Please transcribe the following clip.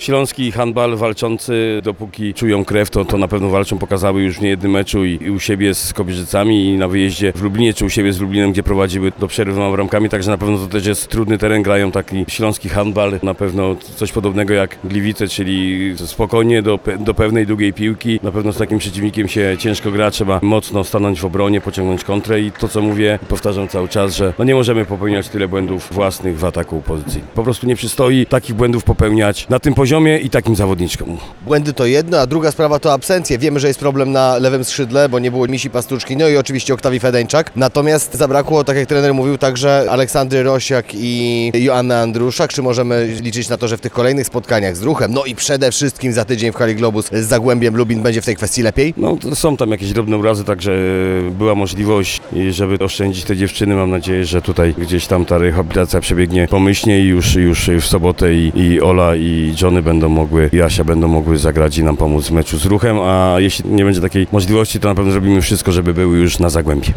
Śląski handbal walczący, dopóki czują krew, to na pewno walczą, pokazały już w niejednym meczu i u siebie z Kobierzycami i na wyjeździe w Lublinie, czy u siebie z Lublinem, gdzie prowadziły do przerwy małą bramkami, także na pewno to też jest trudny teren, grają taki śląski handbal, na pewno coś podobnego jak Gliwice, czyli spokojnie do pewnej długiej piłki. Na pewno z takim przeciwnikiem się ciężko gra, trzeba mocno stanąć w obronie, pociągnąć kontrę i to co mówię, powtarzam cały czas, że nie możemy popełniać tyle błędów własnych w ataku pozycji. Po prostu nie przystoi takich błędów popełniać na tym poziomie i takim zawodniczkom. Błędy to jedno, a druga sprawa to absencje. Wiemy, że jest problem na lewym skrzydle, bo nie było Misi Pastuszki, no i oczywiście Oktawii Fedeńczak. Natomiast zabrakło, tak jak trener mówił, także Aleksandry Rosiak i Joanny Andruszak. Czy możemy liczyć na to, że w tych kolejnych spotkaniach z Ruchem, no i przede wszystkim za tydzień w hali Globus z Zagłębiem Lubin będzie w tej kwestii lepiej? No to są tam jakieś drobne urazy, także była możliwość, żeby oszczędzić te dziewczyny. Mam nadzieję, że tutaj gdzieś tam ta rehabilitacja przebiegnie pomyślnie i już w sobotę i Ola i Johnny będą mogły, i Asia będą mogły zagrać i nam pomóc w meczu z Ruchem, a jeśli nie będzie takiej możliwości, to na pewno zrobimy wszystko, żeby były już na Zagłębie.